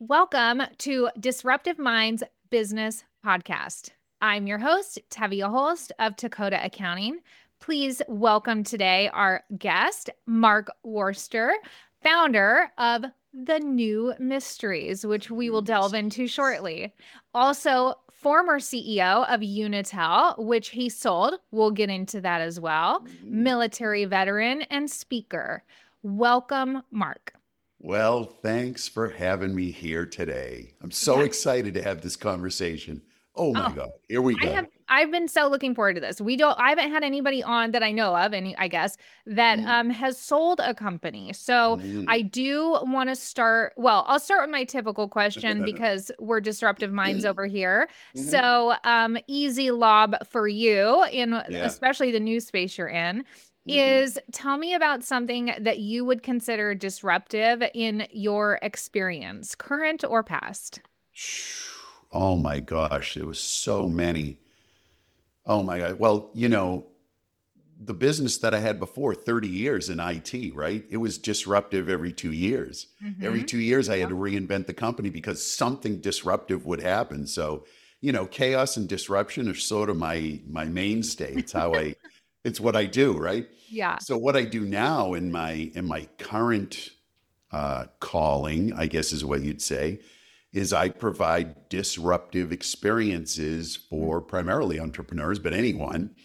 Welcome to Disruptive Minds Business Podcast. I'm your host, Tevia Holst of Takota Accounting. Please welcome today our guest, Mark Worster, founder of The New Mysteries, which we will delve into shortly. Also, former CEO of Unitel, which he sold. We'll get into that as well. Military veteran and speaker. Welcome, Mark. Well, thanks for having me here today. I'm so Yeah. excited to have this conversation. Oh my Oh, God, here we I go. have I've been so looking forward to this. I haven't had anybody on that I know of, any I guess, that Mm, has sold a company. So I mm. do want to start, well, I'll start with my typical question because we're disruptive minds over here. Mhm. So easy lob for you in Yeah. especially the new space you're in Mhm. is tell me about something that you would consider disruptive in your experience, current or past. Oh my gosh, there was so many. Oh my God. Well, the business that I had before, 30 years in IT, right? It was disruptive every 2 years. Every Mm-hmm. 2 years, I had to reinvent the company because something disruptive would happen. So, chaos and disruption are sort of my mainstay. It's what I do, right? Yeah. So what I do now in my current calling, I guess is what you'd say, is I provide disruptive experiences for primarily entrepreneurs, but anyone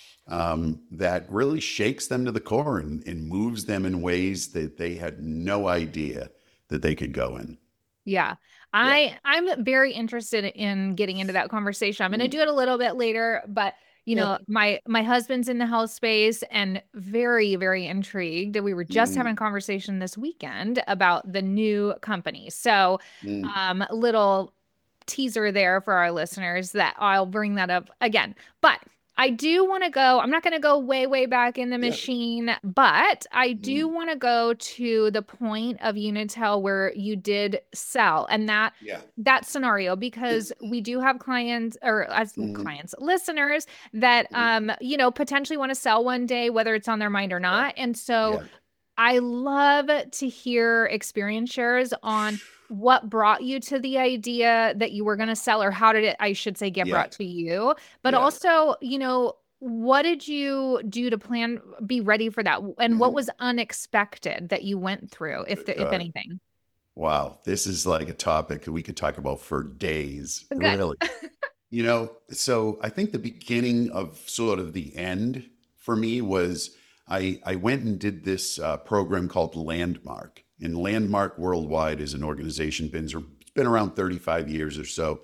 that really shakes them to the core and moves them in ways that they had no idea that they could go in. Yeah. Yeah. I'm very interested in getting into that conversation. I'm going to Mm. do it a little bit later, but Yeah. my husband's in the health space and very intrigued. We were just having Mm. a conversation this weekend about the new company. So, Mm. little teaser there for our listeners that I'll bring that up again. But I do want to go, I'm not going to go way back in the Yeah. machine, but I do Mm. want to go to the point of Unitel where you did sell and Yeah. that scenario because we do have clients or as Mhm. clients, listeners that Mhm. potentially want to sell one day, whether it's on their mind or Yeah. not. And so Yeah. I love to hear experience shares on what brought you to the idea that you were going to sell, or how did it, I should say, get Yeah. brought to you? But Yeah. also, what did you do to be ready for that? And what Mhm. was unexpected that you went through, if Uh, anything? wow. This is like a topic that we could talk about for days, Good. really. So I think the beginning of sort of the end for me was I went and did this program called Landmark. And Landmark Worldwide is an organization it's been around 35 years or so,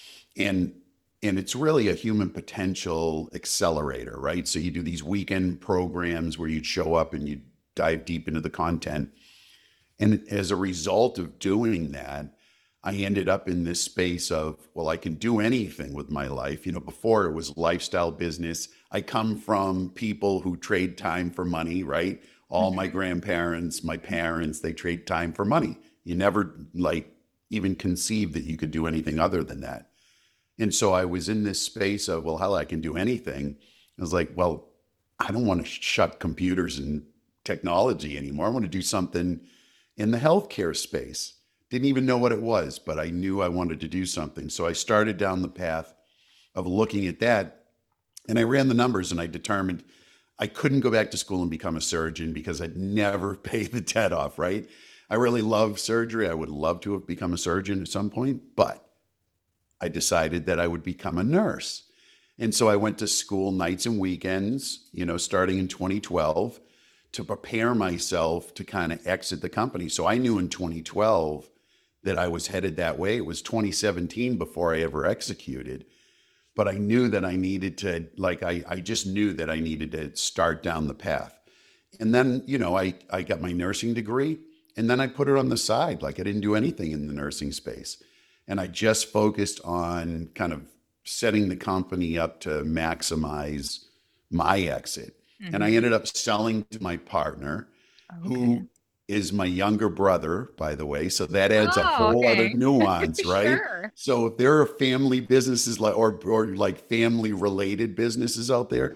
and it's really a human potential accelerator, right? So you do these weekend programs where you'd show up and you dive deep into the content, and as a result of doing that, I ended up in this space of, well, I can do anything with my life. Before it was lifestyle business. I come from people who trade time for money, right? All my Mhm. grandparents, my parents, they trade time for money. You never like even conceive that you could do anything other than that. And so I was in this space of, well, hell, I can do anything. I was like, well, I don't want to shut computers and technology anymore. I want to do something in the healthcare space. Didn't even know what it was, but I knew I wanted to do something. So I started down the path of looking at that, and I ran the numbers and I determined I couldn't go back to school and become a surgeon because I'd never pay the debt off, right? I really love surgery. I would love to have become a surgeon at some point, but I decided that I would become a nurse. And so I went to school nights and weekends, starting in 2012 to prepare myself to kind of exit the company. So I knew in 2012 that I was headed that way. It was 2017 before I ever executed, but I knew that I needed to, like, I just knew that I needed to start down the path. And then, I got my nursing degree and then I put it on the side. Like I didn't do anything in the nursing space. And I just focused on kind of setting the company up to maximize my exit. And I Mhm. ended up selling to my partner, Okay. who is my younger brother, by the way. So that adds a Oh, whole other okay. nuance, right? Sure. So if there are family businesses like or like family related businesses out there,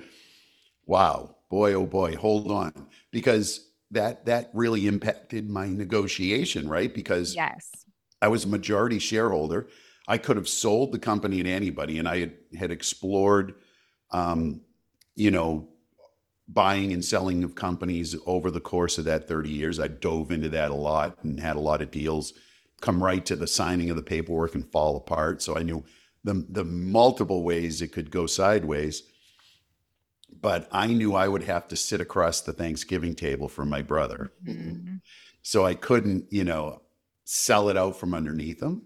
wow, boy, oh boy, hold on, because that really impacted my negotiation, right? Because Yes. I was a majority shareholder. I could have sold the company to anybody, and I had explored, um, you know, buying and selling of companies over the course of that 30 years. I dove into that a lot and had a lot of deals come right to the signing of the paperwork and fall apart. So I knew the multiple ways it could go sideways. But I knew I would have to sit across the Thanksgiving table from my brother. Mhm. So I couldn't, sell it out from underneath him.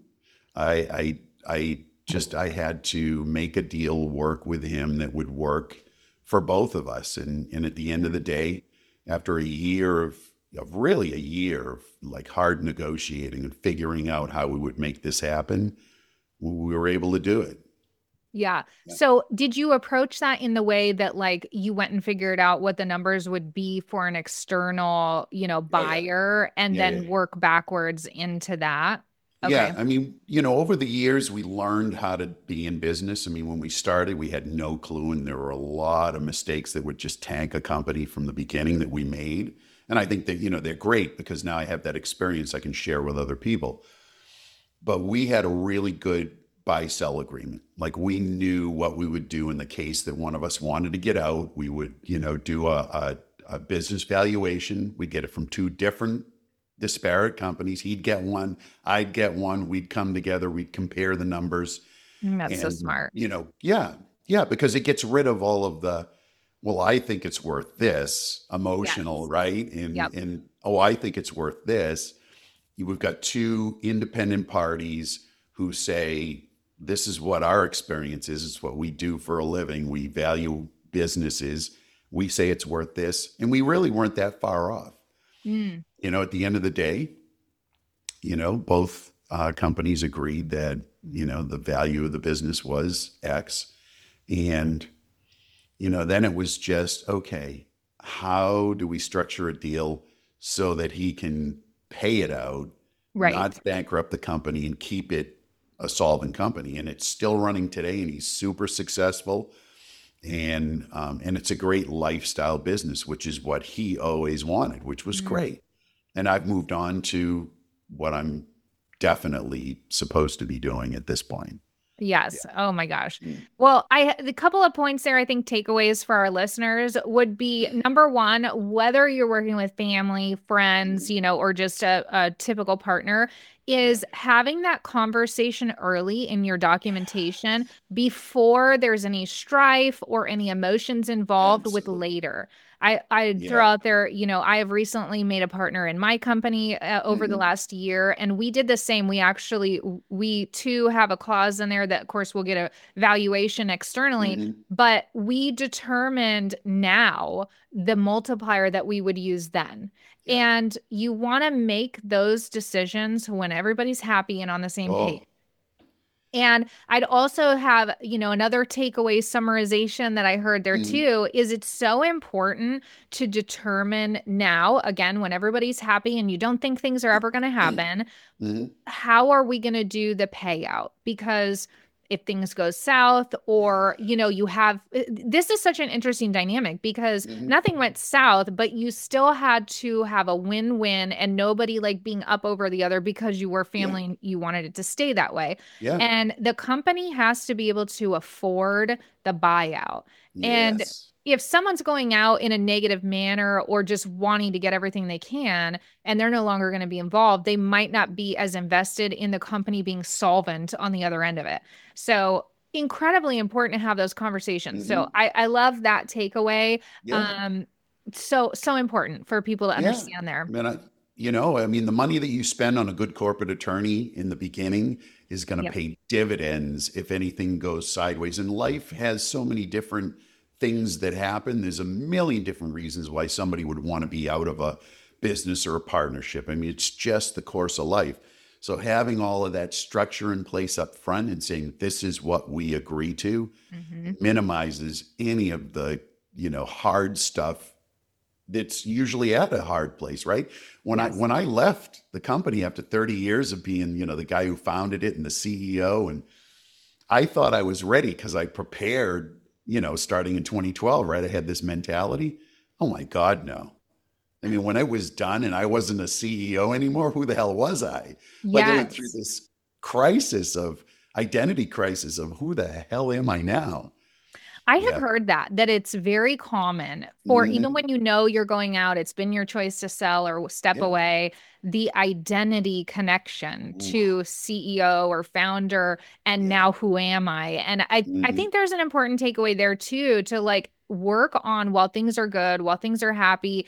I had to make a deal work with him that would work for both of us. And at the end of the day, after really a year of like hard negotiating and figuring out how we would make this happen, we were able to do it. Yeah. Yeah. So did you approach that in the way that like you went and figured out what the numbers would be for an external, Oh yeah. buyer and Yeah, yeah. then work backwards into that? Yeah, Okay. I mean, over the years, we learned how to be in business. I mean, when we started, we had no clue, and there were a lot of mistakes that would just tank a company from the beginning that we made. And I think that, they're great because now I have that experience I can share with other people. But we had a really good buy sell agreement. Like we knew what we would do in the case that one of us wanted to get out. We would, do a business valuation. We'd get it from two different disparate companies. He'd get one, I'd get one. We'd come together, we'd compare the numbers. That's so And, smart. yeah, yeah, because it gets rid of all of the, well, I think it's worth this emotional, Yes. right? Yep. And oh, I think it's worth this. We've got two independent parties who say, this is what our experience is. It's what we do for a living. We value businesses. We say it's worth this. And we really weren't that far off. Mm. At the end of the day, both companies agreed that, the value of the business was X. And, then it was just, okay, how do we structure a deal so that he can pay it out, Right. not bankrupt the company and keep it a solvent company? And it's still running today, and he's super successful. And it's a great lifestyle business, which is what he always wanted, which was Mm. great. And I've moved on to what I'm definitely supposed to be doing at this point. Yes. Oh my gosh. Yeah. Well, the couple of points there, I think takeaways for our listeners would be number one, whether you're working with family, friends, Mhm. or just a typical partner, Yeah. is having that conversation early in your documentation before there's any strife or any emotions involved with Absolutely. later. I'd throw Yeah. out there, I have recently made a partner in my company over the Hmm. last year, and we did the same. We too have a clause in there that, of course, we'll get a valuation externally, Hmm. but we determined now the multiplier that we would use then. Yeah. And you want to make those decisions when everybody's happy and on the same page. Oh. And I'd also have, another takeaway summarization that I heard there Hmm. too is it's so important to determine now, again, when everybody's happy and you don't think things are ever going to happen, Hmm. how are we going to do the payout? Because if things go south or, you have this is such an interesting dynamic because Hmm. nothing went south, but you still had to have a win-win and nobody like being up over the other because you were Yeah. family and you wanted it to stay that way. Yeah. And the company has to be able to afford the buyout. And Yes. if someone's going out in a negative manner or just wanting to get everything they can and they're no longer going to be involved, they might not be as invested in the company being solvent on the other end of it. So incredibly important to have those conversations. So Hmm. I love that takeaway. Yeah. Um, so important for people to Yeah. understand there. I mean, the money that you spend on a good corporate attorney in the beginning is going to Yep. pay dividends if anything goes sideways. And life has so many different things that happen. There's a million different reasons why somebody would want to be out of a business or a partnership. I mean, it's just the course of life. So having all of that structure in place up front and saying, this is what we agree to, Hmm. minimizes any of the, hard stuff that's usually at a hard place, right? When I Yes. when I left the company after 30 years of being, the guy who founded it and the CEO, and I thought I was ready because I prepared, starting in 2012, right? I had this mentality. Oh my God, no. I mean, when it was done and I wasn't a CEO anymore, who the hell was I? Like I went through Yes. this crisis of identity crisis of who the hell am I now? I have Yeah. heard that it's very common for even Hmm. when you know you're going out, it's been your choice to sell or step Yeah. away, the identity connection Oof. to CEO or founder, and Yeah. now who am I? And I Hmm. think there's an important takeaway there too, to like work on while things are good, while things are happy,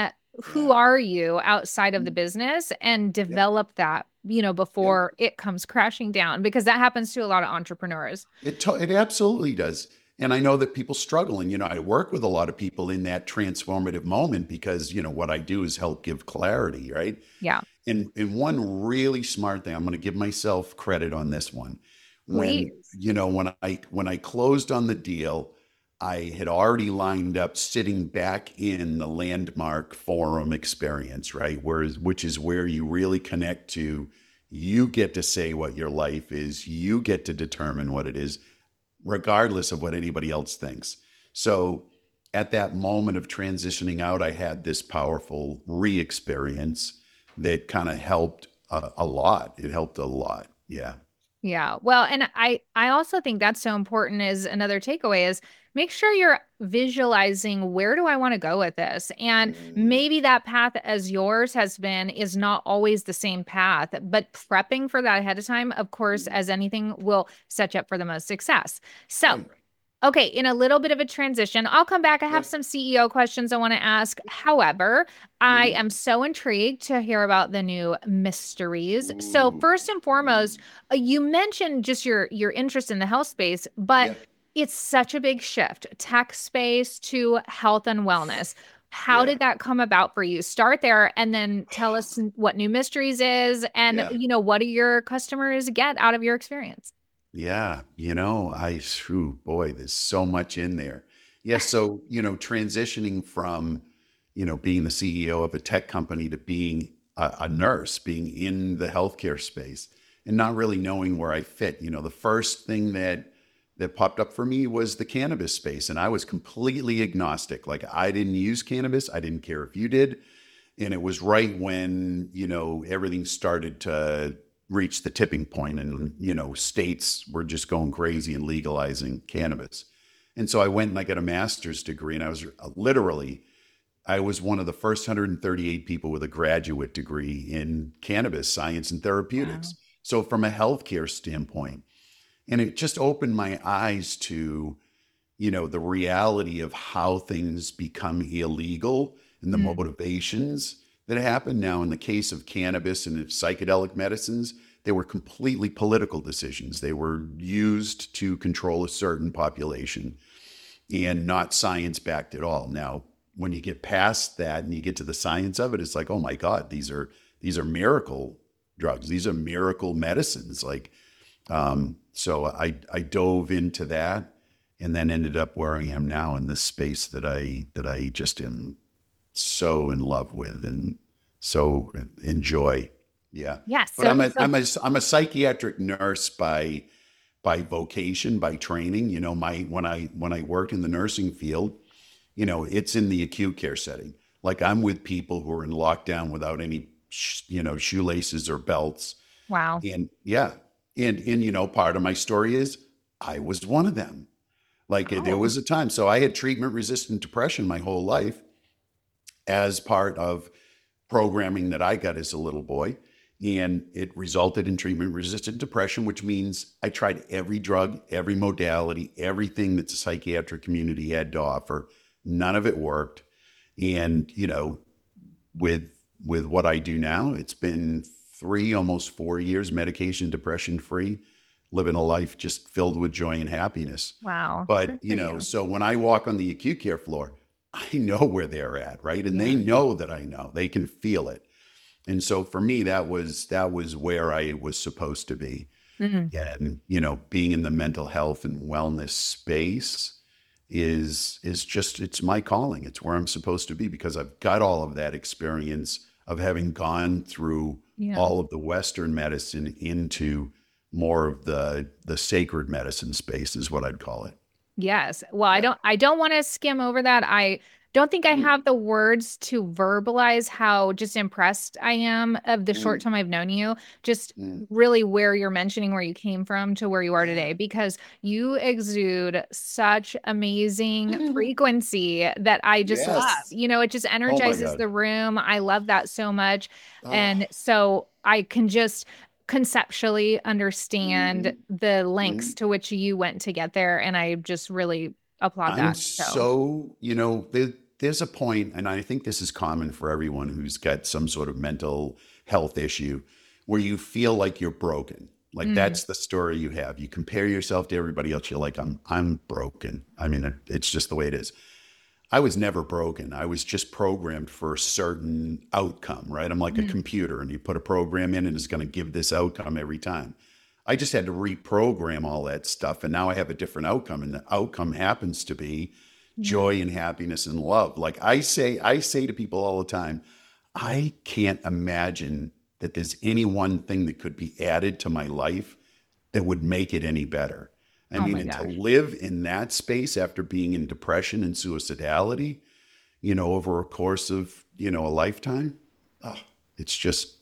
who Yeah. are you outside of the Mm. business, and Yeah. develop that, Yeah. before it comes crashing down, because that happens to a lot of entrepreneurs. It absolutely does. And I know that people struggle. And, I work with a lot of people in that transformative moment because, what I do is help give clarity, right? Yeah, And one really smart thing, I'm going to give myself credit on this one. When, please. when I closed on the deal, I had already lined up sitting back in the Landmark Forum experience, right? Which is where you really connect to, you get to say what your life is, you get to determine what it is, regardless of what anybody else thinks. So at that moment of transitioning out, I had this powerful re experience that kind of helped a lot. It helped a lot. Yeah. Yeah. Well, and I also think that's so important, is another takeaway is make sure you're visualizing, where do I want to go with this? And Mm, maybe that path as yours has been is not always the same path, but prepping for that ahead of time, of course, mm, as anything, will set you up for the most success. So, right. okay, in a little bit of a transition, I'll come back. I have Yeah. some CEO questions I want to ask. However, I Mhm. am so intrigued to hear about the new mysteries. So, Ooh. first and foremost, you mentioned just your interest in the health space, but Yeah. it's such a big shift, tech space to health and wellness. How Yeah. did that come about for you? Start there and then tell us what new mysteries is, and Yeah. what do your customers get out of your experience? Yeah. Boy, there's so much in there. Yeah. So, transitioning from, being the CEO of a tech company to being a nurse, being in the healthcare space and not really knowing where I fit. The first thing that popped up for me was the cannabis space. And I was completely agnostic. Like I didn't use cannabis. I didn't care if you did. And it was right when, everything started to reach the tipping point and, states were just going crazy and legalizing cannabis. And so I went and I got a master's degree and I was literally, I was one of the first 138 people with a graduate degree in cannabis science and therapeutics. Wow. So from a healthcare standpoint, and it just opened my eyes to, the reality of how things become illegal and the Mm, motivations that happen. Now, in the case of cannabis and psychedelic medicines, they were completely political decisions. They were used to control a certain population and not science backed at all. Now, when you get past that and you get to the science of it, it's like, oh my God, these are miracle drugs. These are miracle medicines. So I dove into that and then ended up where I am now in this space that I just am so in love with and so enjoy. Yeah. yes. But So, I'm a psychiatric nurse by vocation, by training. My when I work in the nursing field, it's in the acute care setting. Like I'm with people who are in lockdown without any shoelaces or belts. wow. And yeah, and part of my story is I was one of them. Like there Oh, was a time, so I had treatment resistant depression my whole life as part of programming that I got as a little boy. And it resulted in treatment resistant depression, which means I tried every drug, every modality, everything that the psychiatric community had to offer. None of it worked. And, with what I do now, it's been almost 4 years, medication depression free, living a life just filled with joy and happiness. wow. But, Good for you. so when I walk on the acute care floor, I know where they're at, right? And they Yeah. know that I know. They can feel it. And so for me, that was where I was supposed to be. Mhm. And, being in the mental health and wellness space is just it's my calling. It's where I'm supposed to be because I've got all of that experience of having gone through Yeah. all of the Western medicine into more of the sacred medicine space is what I'd call it. Yes. Well, Yeah. I don't want to skim over that. I don't think I Mm, have the words to verbalize how just impressed I am of the short mm, time I've known you. Just mm. really where you're mentioning where you came from to where you are Yeah. today, because you exude such amazing frequency that I just love. Yes. It just Oh my energizes God. the room. I love that so much. Oh. And so I can just conceptually understand Mhm, the lengths mhm. to which you went to get there. And I just really applaud I'm that. So, so, there's a point, and I think this is common for everyone who's got some sort of mental health issue, where you feel like you're broken. Like mm, that's the story you have. You compare yourself to everybody else. You're like, I'm broken. I mean, it's just the way it is. I was never broken. I was just programmed for a certain outcome, right? I'm like a mm, computer, and you put a program in and it's going to give this outcome every time. I just had to reprogram all that stuff. And now I have a different outcome. And the outcome happens to be yeah. joy and happiness and love. Like I say to people all the time, I can't imagine that there's any one thing that could be added to my life that would make it any better. I Oh mean, my and to gosh. live in that space after being in depression and suicidality, over a course of, a lifetime, oh, it's just,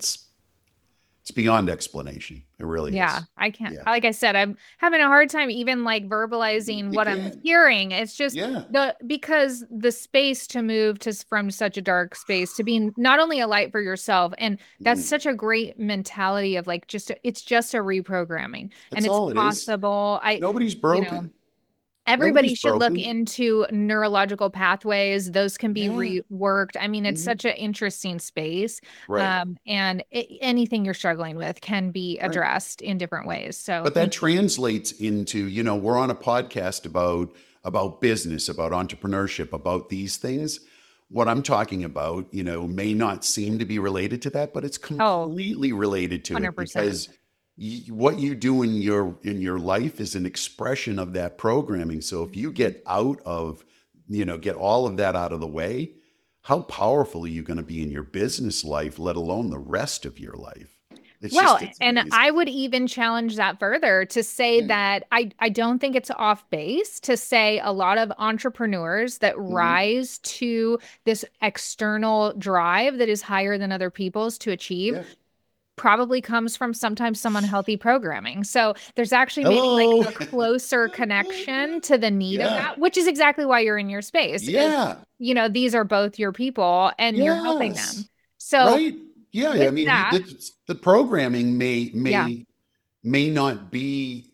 it's beyond explanation. It really Yeah, is. I can't. Yeah. Like I said, I'm having a hard time even like verbalizing You what I'm can. hearing. It's just Yeah. because the space to move from such a dark space to being not only a light for yourself, and that's Mm. such a great mentality of like it's just a reprogramming, and That's it's all it is. possible. Nobody's You know, broken. everybody Nobody's should look broken. into neurological pathways. Those can be Yeah. reworked. I mean, it's Mhm. such an interesting space. Right. And anything you're struggling with can be Right. addressed in different ways. So But that thank you. translates into, we're on a podcast about business, about entrepreneurship, about these things. What I'm talking about, may not seem to be related to that, but it's Oh, completely related to it 100%. because what you do in your life is an expression of that programming. So if you Mhm. get all of that out of the way, how powerful are you going to be in your business life, let alone the rest of your life? Well, It's and amazing. I would even challenge that further to say Mm, that I don't think it's off base to say a lot of entrepreneurs that mhm. rise to this external drive that is higher than other people's to achieve Yeah. probably comes from sometimes some unhealthy programming. So there's actually maybe like Hello. a closer connection to the need of Yeah. that, which is exactly why you're in your space is, Yeah. these are both your people and you're helping them. Yes. So Right. Yeah. I with mean, that, the programming may yeah. may may not be,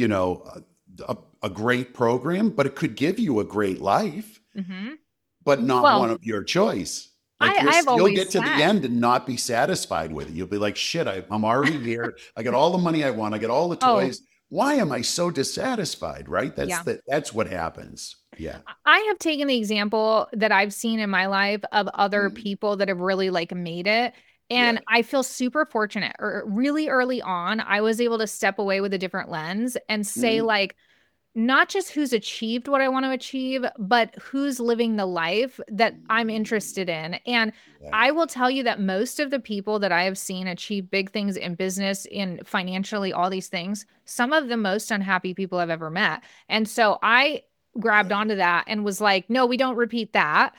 a great program, but it could give you a great life, Hmm. but not one Well, of your choice. Like I've you'll always get to the said, end and not be satisfied with it. You'll be like, shit, I'm already here. I got all the money I want. I got all the oh, toys. Why am I so dissatisfied? Right? yeah. That's what happens. Yeah. I have taken the example that I've seen in my life of other Mm, people that have really like made it. yeah. And I feel super fortunate. Or really early on, I was able to step away with a different lens and say, Mhm. like, not just who's achieved what I want to achieve, but who's living the life that I'm interested in. And Yeah. I will tell you that most of the people that I have seen achieve big things in business, in financially, all these things, some of the most unhappy people I've ever met. And so I grabbed Yeah. onto that and was like, no, we don't repeat that.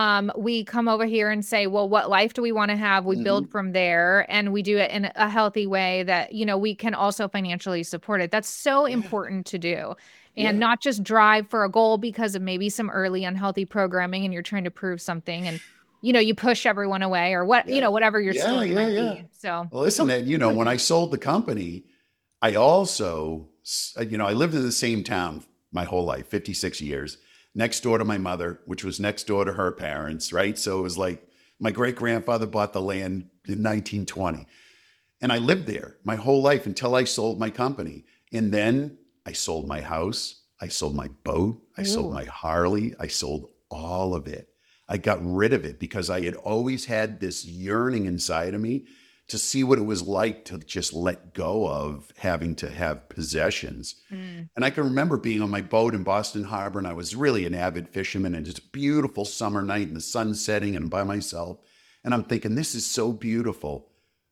We come over here and say, well, what life do we want to have? We build Mhm. from there and we do it in a healthy way that, we can also financially support it. That's so Yeah. important to do and Yeah. not just drive for a goal because of maybe some early unhealthy programming and you're trying to prove something and you push everyone away or Yeah. whatever your Yeah. story Yeah. might Yeah. be. So, Well, listen, that when I sold the company, I also, I lived in the same town my whole life, 56 years, next door to my mother, which was next door to her parents, right? So it was like my great grandfather bought the land in 1920. And I lived there my whole life until I sold my company. And then I sold my house, I sold my boat, I sold ooh, my Harley, I sold all of it. I got rid of it because I had always had this yearning inside of me to see what it was like to just let go of having to have possessions. mm, And I can remember being on my boat in Boston Harbor, and I was really an avid fisherman, and it's a beautiful summer night, and the sun setting, and I'm by myself. And I'm thinking, this is so beautiful.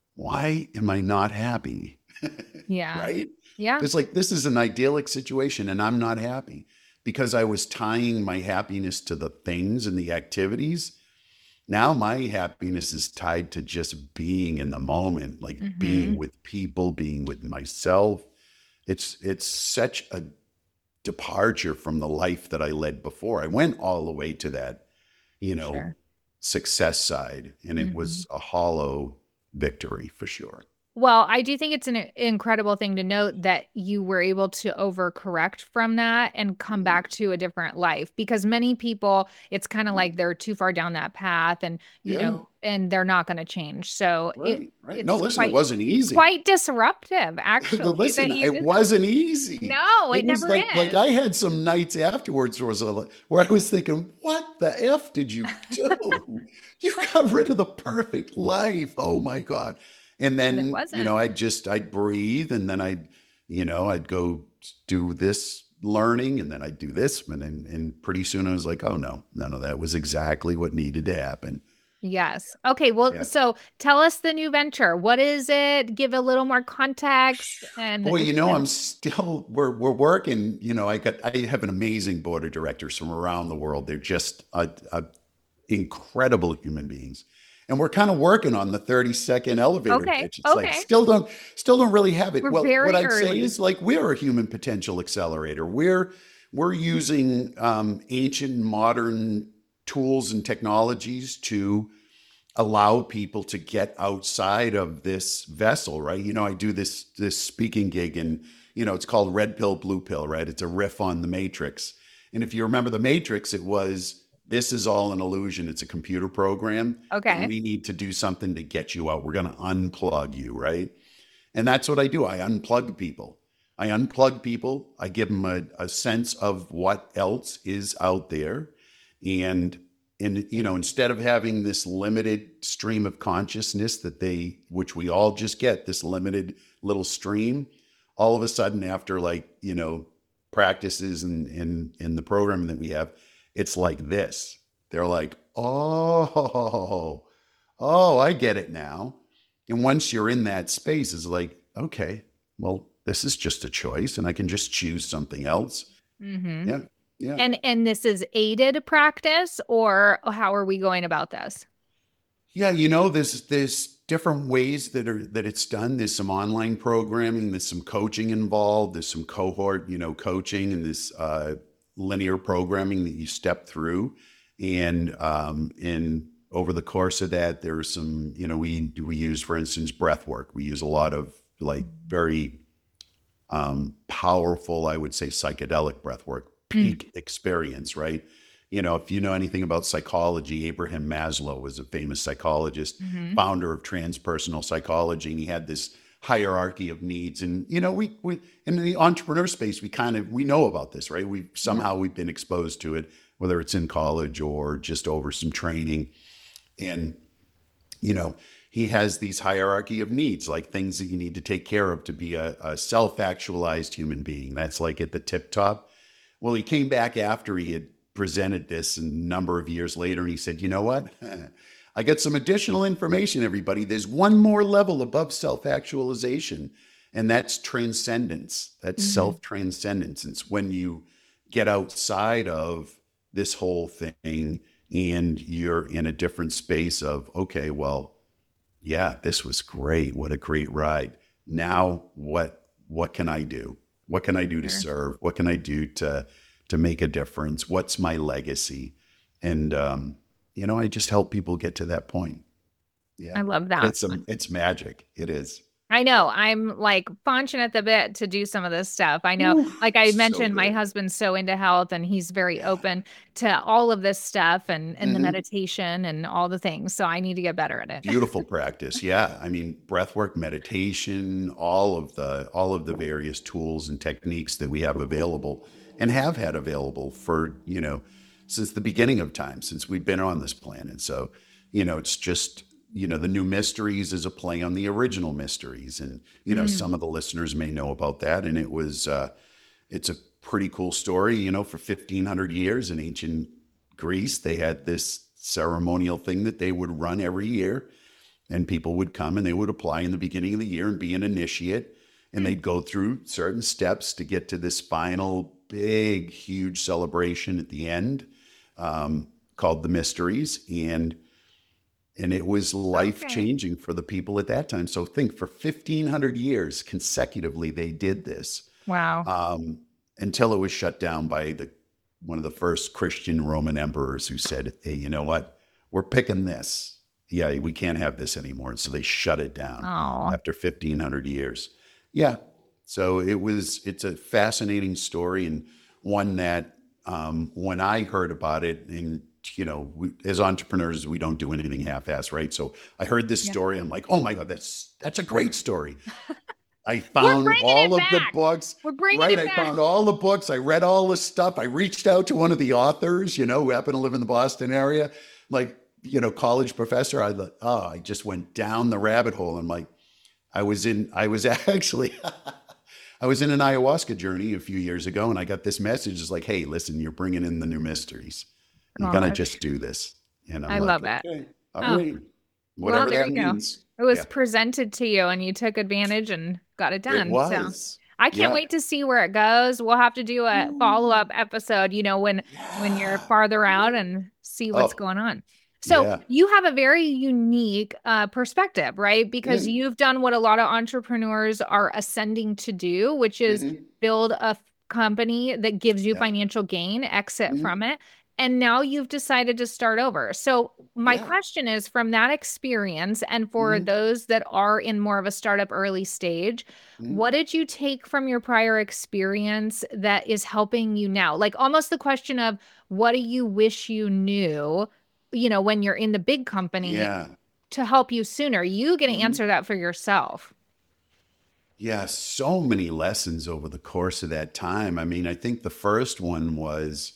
Why am I not happy? yeah, Right? yeah, It's like, this is an idyllic situation, and I'm not happy. because I was tying my happiness to the things and the activities. Now my happiness is tied to just being in the moment, like being Hmm. with people, being with myself. It's such a departure from the life that I led before. I went all the way to that, you know, Sure. success side, and it Hmm. was a hollow victory for sure. Well, I do think it's an incredible thing to note that you were able to overcorrect from that and come back to a different life, because many people, it's kind of like they're too far down that path, and Yeah, and they're not going to change. So right, right. No, it's listen, it wasn't easy. quite disruptive, actually, Listen, that you it just wasn't easy. no, It it was never like is. I had some nights afterwards where I was thinking, what the F did you do? You got rid of the perfect life. Oh my God. And And it then, wasn't. I'd breathe, and then I'd go do this learning, and then I'd do this. And pretty soon I was like, oh no, none of that was exactly what needed to happen. Yes. Okay. Well, Yeah. so tell us the new venture. What is it? Give a little more context Boy, and I'm still we're working. I have an amazing board of directors from around the world. They're just incredible human beings, and we're kind of working on the 30-second elevator okay. pitch. It's like Okay. still don't really have it. We're Well, what very I'd say early. is like we're a human potential accelerator. We're using ancient modern tools and technologies to allow people to get outside of this vessel, right? I do this speaking gig, and it's called Red Pill, Blue Pill, right? It's a riff on the Matrix. And if you remember the Matrix, it was this is all an illusion. It's a computer program, and Okay. we need to do something to get you out. We're going to unplug you, right? And that's what I do. I unplug people. I give them a sense of what else is out there. And instead of having this limited stream of consciousness which we all just get, this limited little stream, all of a sudden after practices and in the programming that we have, it's like this. They're like, oh, I get it now. And once you're in that space, it's like, okay, well, this is just a choice, and I can just choose something else. Mm-hmm. Yeah, yeah. And this is aided practice, or how are we going about this? Yeah, there's different ways that it's done. There's some online programming, there's some coaching involved, there's some cohort, coaching, and this linear programming that you step through. And in over the course of that, there's some, we use, for instance, breath work. We use a lot of like very powerful, I would say, psychedelic breath work, peak experience, right? If you know anything about psychology, Abraham Maslow was a famous psychologist, Mm-hmm. founder of transpersonal psychology, and he had this hierarchy of needs. And we in the entrepreneur space, we know about this, right? We've been exposed to it, whether it's in college or just over some training. And you know, he has these hierarchy of needs, like things that you need to take care of to be a self-actualized human being. That's like at the tip top. Well, he came back after he had presented this a number of years later, and he said, you know what? I got some additional information, everybody. There's one more level above self-actualization, and that's transcendence. That's Mm-hmm. self-transcendence. It's when you get outside of this whole thing and you're in a different space of, okay, well, yeah, this was great. What a great ride. Now what can I do? What can I do to Sure. serve? What can I do to make a difference? What's my legacy? And I just help people get to that point. Yeah. I love But that. it's magic. It is. I know. I'm like faunching at the bit to do some of this stuff. I know, Ooh, like I so mentioned, my good. husband's so into health and he's very Yeah. open to all of this stuff and the Mhm. meditation and all the things. So I need to get better at it. Beautiful practice. Yeah. I mean, breath work, meditation, all of the various tools and techniques that we have available and have had available for, since the beginning of time, since we've been on this planet. So, it's just, the new mysteries is a play on the original mysteries. And, Mm. some of the listeners may know about that. And it's a pretty cool story. For 1,500 years in ancient Greece, they had this ceremonial thing that they would run every year, and people would come and they would apply in the beginning of the year and be an initiate, and they'd go through certain steps to get to this final big, huge celebration at the end, called the Mysteries, and it was life Okay. changing for the people at that time. So think, for 1,500 years consecutively, they did this, Wow. um, until it was shut down by one of the first Christian Roman emperors, who said, "Hey, you know what? We're picking this. Yeah, we can't have this anymore." And so they shut it down Oh, after 1,500 years. Yeah. So it's a fascinating story, and one that, when I heard about it, and as entrepreneurs, we don't do anything half-ass, right? So I heard this yeah. story. I'm like, oh my God, that's a great story. I We're found bringing all it of the back. books, We're bringing right? it I back. found all the books. I read all the stuff. I reached out to one of the authors, who happened to live in the Boston area, like, college professor. I just went down the rabbit hole. And like, I was actually, I was in an ayahuasca journey a few years ago, and I got this message. It's like, hey, listen, you're bringing in the new mysteries. You're going to Gosh, just do this. And I'm I like, love it. okay, all Oh, right, well, whatever there that you go. means. It was Yeah, presented to you and you took advantage and got it it done. So was. I can't Yeah. wait to see where it goes. We'll have to do a Ooh, follow-up episode, when you're yeah. farther out Ooh. and see what's Oh, going on. So yeah. you have a very unique perspective, right? Because Mm, you've done what a lot of entrepreneurs are ascending to do, which is mhm, build a company that gives you yeah. financial gain, exit from Mhm, it. And now you've decided to start over. So, my yeah. question is, from that experience, and for Mhm, those that are in more of a startup early stage, mhm. what did you take from your prior experience that is helping you now? Like almost the question of, what do you wish you knew, when you're in the big company Yeah. to help you sooner? You get to Mhm. answer that for yourself. Yeah, so many lessons over the course of that time. I mean, I think the first one was,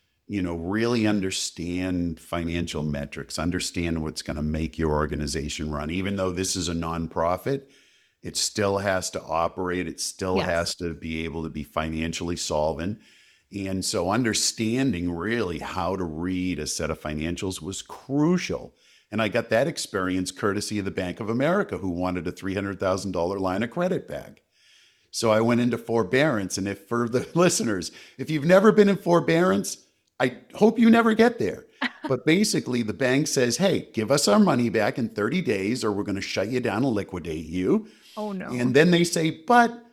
really understand financial metrics, understand what's going to make your organization run. Even though this is a nonprofit, it still has to operate, it still Yes. has to be able to be financially solvent. And so understanding really how to read a set of financials was crucial. And I got that experience courtesy of the Bank of America, who wanted a $300,000 line of credit back. So I went into forbearance. And if, for the listeners, if you've never been in forbearance, I hope you never get there. But basically, the bank says, hey, give us our money back in 30 days, or we're going to shut you down and liquidate you. Oh no. And then they say, but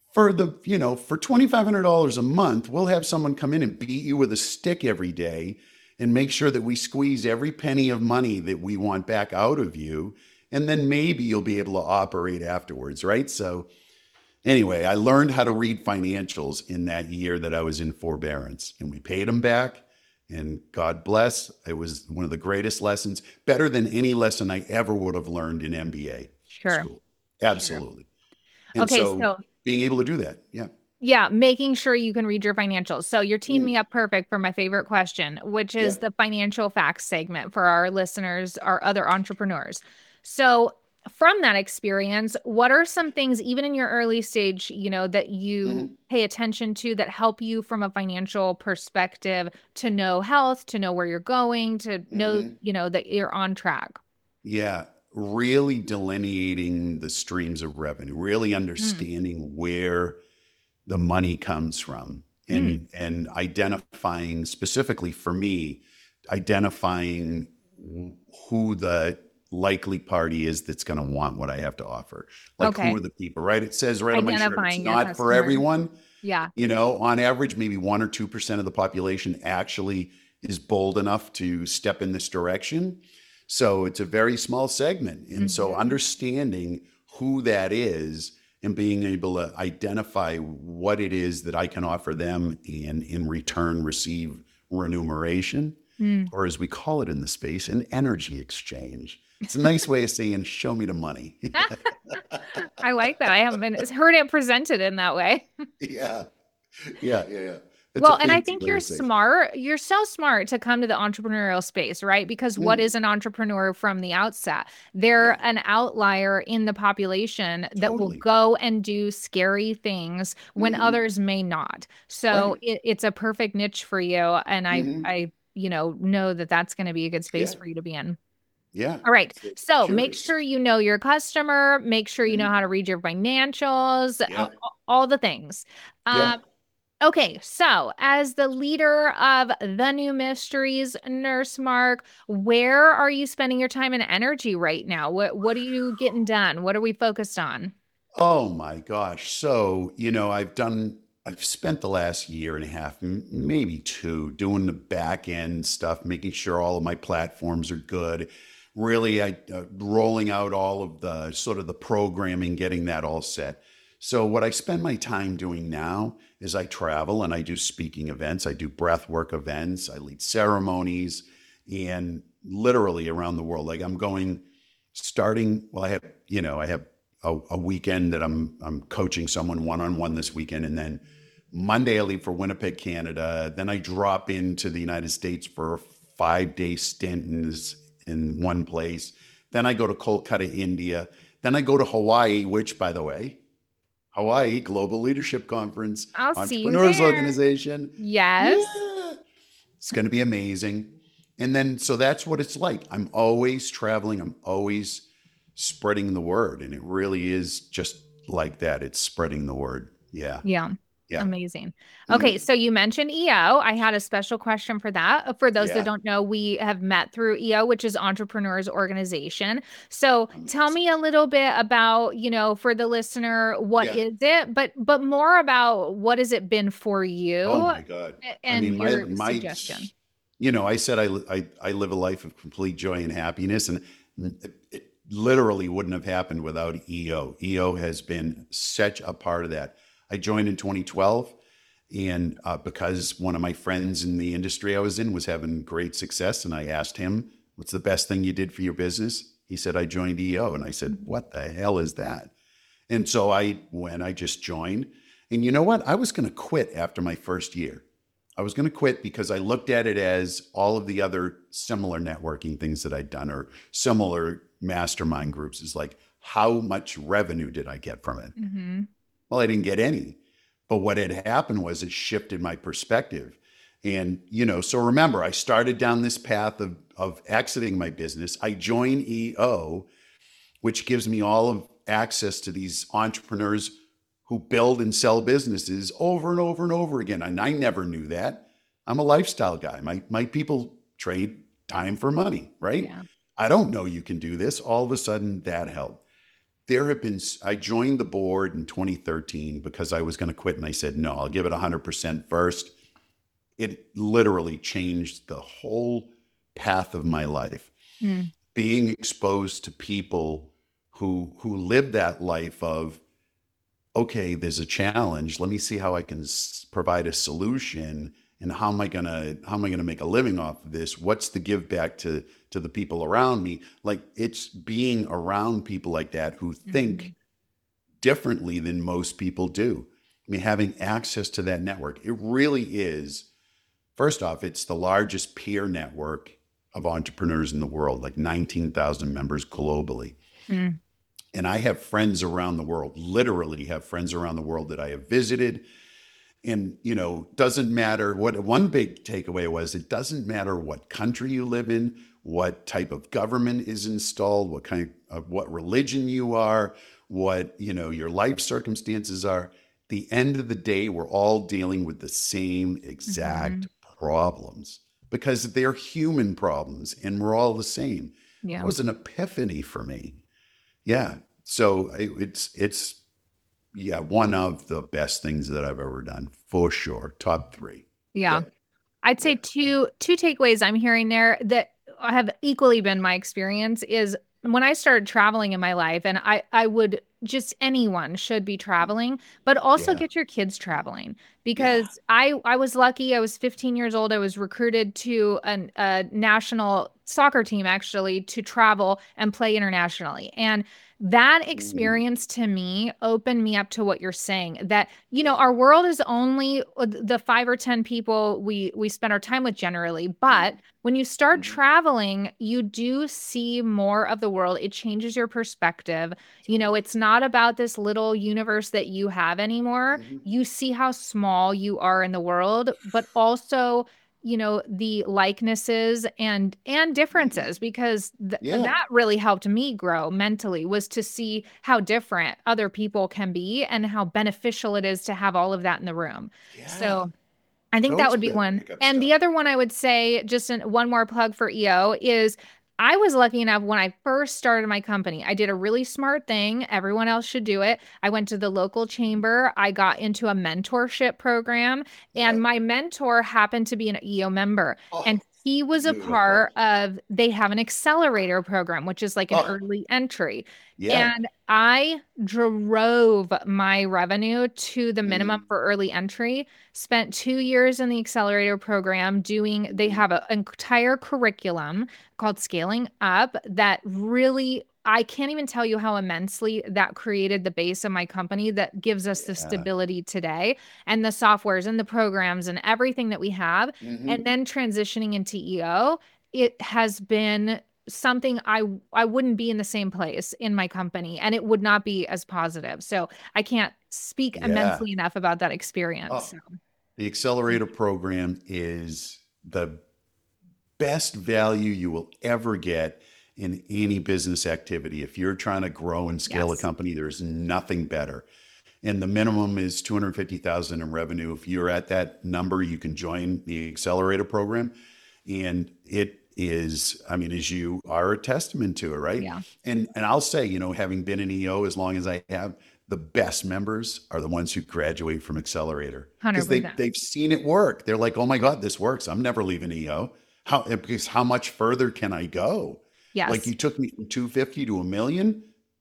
for $2,500 a month, we'll have someone come in and beat you with a stick every day and make sure that we squeeze every penny of money that we want back out of you. And then maybe you'll be able to operate afterwards, right? So anyway, I learned how to read financials in that year that I was in forbearance, and we paid them back. And God bless, it was one of the greatest lessons, better than any lesson I ever would have learned in MBA Sure. school. Sure. Absolutely. And Okay, so so being able to do that, yeah. yeah, making sure you can read your financials. So you're teaming Mm, me up perfect for my favorite question, which yeah. is the financial facts segment for our listeners, our other entrepreneurs. So from that experience, what are some things, even in your early stage, that you Mhm, pay attention to that help you from a financial perspective to know health, to know where you're going, to know, mhm. that you're on track? Yeah. Really delineating the streams of revenue, really Mm, understanding where the money comes from, mm, and identifying, specifically for me, identifying who the likely party is that's going to want what I have to offer. Like, who okay. are the people, right? It says right on my shirt, it's Identifying your not for customer. everyone. Yeah. On average, maybe 1 or 2% of the population actually is bold enough to step in this direction. So it's a very small segment. And so Hmm. understanding who that is and being able to identify what it is that I can offer them, and in return receive remuneration, or as we call it in the space, an energy exchange. It's a nice way of saying, show me the money. I like that. I haven't been heard it presented in that way. Yeah. Yeah. Yeah. Yeah. It's a Well, and I fancy think way you're to say. smart. You're so smart to come to the entrepreneurial space, right? Because what Mm, is an entrepreneur from the outset? yeah, They're an outlier in the population that will totally. go and do scary things when Hmm. others may not. So Right. it's a perfect niche for you. And Hmm. know that that's going to be a good space Yeah. for you to be in. Yeah. All right. So So make curious. sure you know your customer, make sure you know Mhm. how to read your financials, Yeah. all the things. Yeah. Um, Okay, so as the leader of the New Mysteries, Nurse Mark, where are you spending your time and energy right now? What are you getting done? What are we focused on? Oh my gosh. So, I've spent the last year and a half, maybe two, doing the back end stuff, making sure all of my platforms are good. Really, rolling out all of the sort of the programming, getting that all set. So, what I spend my time doing now is I travel and I do speaking events, I do breath work events, I lead ceremonies, and literally around the world. Like I'm going starting, well, I have a weekend that I'm coaching someone one on one this weekend, and then Monday I leave for Winnipeg, Canada. Then I drop into the United States for a 5 day stint in one place. Then I go to Kolkata, India. Then I go to Hawaii, which, by the way, Hawaii Global Leadership Conference, I'll see you Entrepreneurs there. Organization. Yes. Yeah, it's going to be amazing. And then, so that's what it's like. I'm always traveling. I'm always spreading the word. And it really is just like that. It's spreading the word. Yeah. Yeah. Yeah. Amazing. Okay, Mhm. so you mentioned EO. I had a special question for that. For those that Yeah. don't know, we have met through EO, which is Entrepreneurs Organization. So tell Amazing. me a little bit about, for the listener, what Yeah. is it? But more about what has it been for Oh you my God. I and mean, my, your my, suggestion. I said I live a life of complete joy and happiness, and it literally wouldn't have happened without EO. EO has been such a part of that. I joined in 2012, and because one of my friends in the industry I was in was having great success, and I asked him, "What's the best thing you did for your business?" He said, "I joined EO," and I said, "What the hell is that?" And so I just joined. And you know what? I was going to quit after my first year. I was going to quit because I looked at it as all of the other similar networking things that I'd done or similar mastermind groups is like, how much revenue did I get from it? Mm-hmm. Well, I didn't get any. But what had happened was it shifted my perspective. And, so remember, I started down this path of exiting my business. I joined EO, which gives me all of access to these entrepreneurs who build and sell businesses over and over and over again. And I never knew that. I'm a lifestyle guy. My people trade time for money, right? Yeah. I don't know you can do this. All of a sudden that helped. I joined the board in 2013 because I was going to quit and I said, no, I'll give it 100% first. It literally changed the whole path of my life. Mm. Being exposed to people who live that life of, okay, there's a challenge. Let me see how I can provide a solution, and how am I gonna make a living off of this? What's the give back to the people around me? Like it's being around people like that who Mm-hmm. think differently than most people do. I mean, having access to that network, it really is. First off, it's the largest peer network of entrepreneurs in the world, like 19,000 members globally. Mm. And I have friends around the world, literally have friends around the world that I have visited. And, doesn't matter what one big takeaway was, it doesn't matter what country you live in, what type of government is installed, what religion you are, what, your life circumstances are. The end of the day, we're all dealing with the same Mm-hmm. exact problems because they're human problems and we're all the same. That Yeah. was an epiphany for me. Yeah. So it's yeah, one of the best things that I've ever done for sure. Top three. Yeah. Yeah. I'd say Yeah. two takeaways I'm hearing there that have equally been my experience is when I started traveling in my life, and I would just anyone should be traveling, but also Yeah. get your kids traveling Yeah. because I was lucky. I was 15 years old. I was recruited to a national soccer team actually to travel and play internationally. And that Ooh, experience to me opened me up to what you're saying that yeah. our world is only the 5 or 10 people we spend our time with generally, but when you start Mhm. traveling you do see more of the world. It changes your perspective. Totally. It's not about this little universe that you have anymore. Mhm. You see how small you are in the world, but also the likenesses and differences, because Yeah. that really helped me grow mentally, was to see how different other people can be and how beneficial it is to have all of that in the room. Yeah. So I think that Those would be are the one. pickup And stuff. the other one I would say, just one more plug for EO, is I was lucky enough when I first started my company. I did a really smart thing. Everyone else should do it. I went to the local chamber. I got into a mentorship program, Yeah. and my mentor happened to be an EO member. And Oh, he was a beautiful. part of, they have an accelerator program, which is like an Oh, early entry. yeah. And I drove my revenue to the minimum Mm, for early entry. Spent 2 years in the accelerator program doing, they mm, have an entire curriculum called Scaling Up that really, I can't even tell you how immensely that created the base of my company that gives us the yeah. stability today, and the softwares and the programs and everything that we have. And Hmm. then transitioning into EO, it has been something I wouldn't be in the same place in my company, and it would not be as positive. So I can't speak Yeah. immensely enough about that experience. Oh, So, the accelerator program is the best value you will ever get in any business activity. If you're trying to grow and scale a yes. company, there's nothing better. And the minimum is 250,000 in revenue. If you're at that number, you can join the accelerator program. And it is, I mean, as you are a testament to it, right? Yeah. And I'll say, having been in EO as long as I have, the best members are the ones who graduate from accelerator because they 100%. they've seen it work. They're like, oh my God, this works. I'm never leaving EO. Because how much further can I go? Like Yes. you took me from 250 to a million.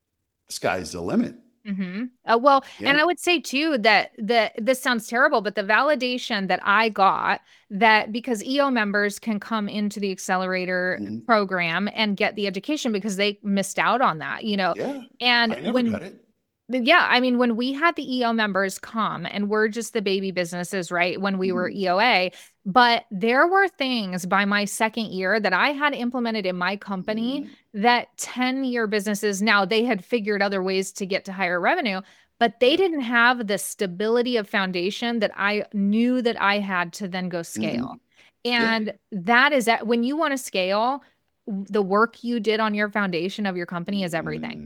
Sky's the limit. Well, and Yeah. I would say too that this sounds terrible, but the validation that I got, that because EO members can come into the accelerator Mhm. program and get the education because they missed out on that. Yeah. And I never when got it. yeah, I mean, when we had the EO members come, and we're just the baby businesses, right? When we were Mhm. EOA, but there were things by my second year that I had implemented in my company Mhm. that 10-year businesses, now they had figured other ways to get to higher revenue, but they Yeah. didn't have the stability of foundation that I knew that I had to then go scale. Mhm. Yeah. And that is that when you want to scale, the work you did on your foundation of your company is everything.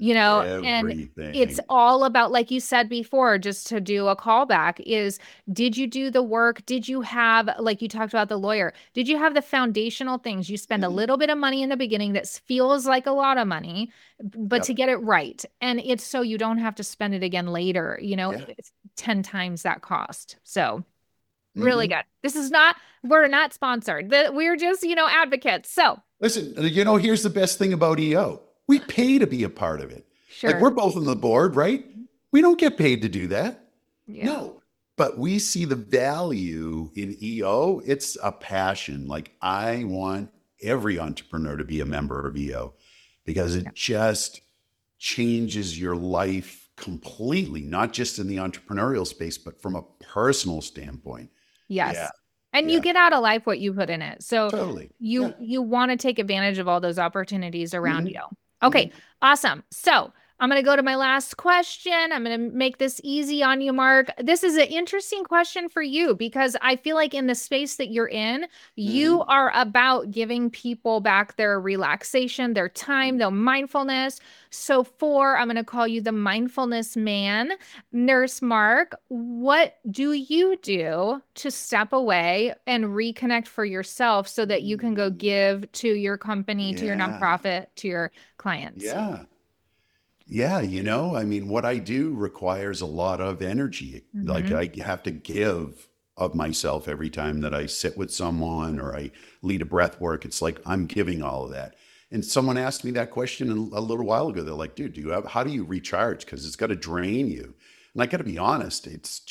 And it's Everything. all about, like you said before, just to do a callback, is did you do the work? Did you have, like you talked about the lawyer, did you have the foundational things? You spend a Mhm. little bit of money in the beginning that feels like a lot of money, but to Yep. get it right. And it's so you don't have to spend it again later, Yeah. it's 10 times that cost. So really Mhm. good. We're not sponsored. We're just, advocates. So Listen, here's the best thing about EO. We pay to be a part of it. Like sure. we're both on the board, right? We don't get paid to do that. Yeah. No. But we see the value in EO. It's a passion. Like I want every entrepreneur to be a member of EO because Yeah. it just changes your life completely, not just in the entrepreneurial space, but from a personal standpoint. Yeah. Yes. And you Yeah. get out of life what you put in it. So Totally. Yeah. you want to take advantage of all those opportunities around you. Hmm. Okay, Hmm. awesome. So I'm going to go to my last question. I'm going to make this easy on you, Mark. This is an interesting question for you because I feel like in the space that you're in, you Hmm. are about giving people back their relaxation, their time, their mindfulness. So I'm going to call you the mindfulness man. Nurse Mark, what do you do to step away and reconnect for yourself so that you can go give to your company, to your Yeah. nonprofit, to your clients? Yeah. Yeah. I mean, what I do requires a lot of energy. Like Hmm. I have to give of myself every time that I sit with someone or I lead a breath work. It's like I'm giving all of that. And someone asked me that question a little while ago. They're like, dude, how do you recharge? Because it's got to drain you. And I got to be honest,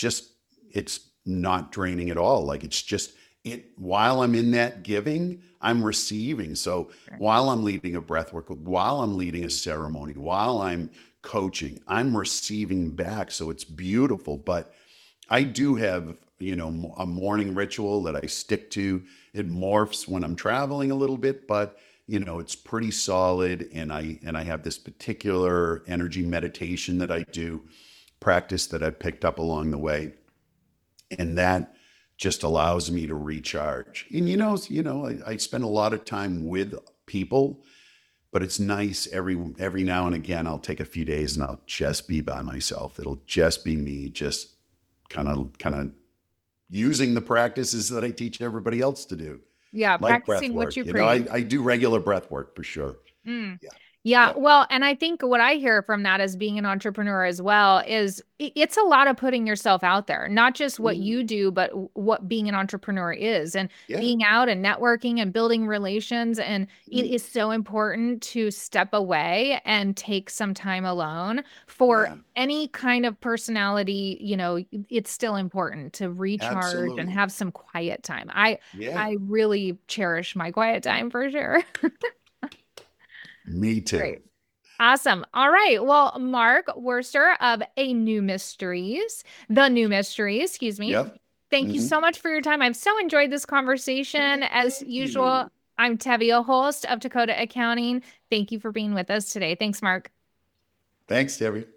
it's not draining at all. Like it's just, while I'm in that giving, I'm receiving. So while I'm leading a breath work, while I'm leading a ceremony, while I'm coaching, I'm receiving back. So it's beautiful. But I do have, a morning ritual that I stick to. It morphs when I'm traveling a little bit, but it's pretty solid. And I have this particular energy meditation that I do, practice that I picked up along the way. And that just allows me to recharge. And I spend a lot of time with people, but it's nice every now and again. I'll take a few days and I'll just be by myself. It'll just be me, just kind of using the practices that I teach everybody else to do, Yeah, like breath practicing what work. you preach. I do regular breath work for sure. Mm. Yeah, Yeah, yeah. well, and I think what I hear from that as being an entrepreneur as well is it's a lot of putting yourself out there, not just what Mhm. you do, but what being an entrepreneur is, and Yeah. being out and networking and building relations. And it Mhm. is so important to step away and take some time alone for Yeah, any kind of personality. It's still important to recharge and absolutely. have some quiet time. I Yeah, I really cherish my quiet time for sure. me too. Great. Awesome. All right. Well, Mark Worster of The New Mysteries, excuse me. Yep. Thank you Hmm. so much for your time. I've so enjoyed this conversation. As Thank usual, you. I'm Tevia, host of Dakota Accounting. Thank you for being with us today. Thanks, Mark. Thanks, Debbie.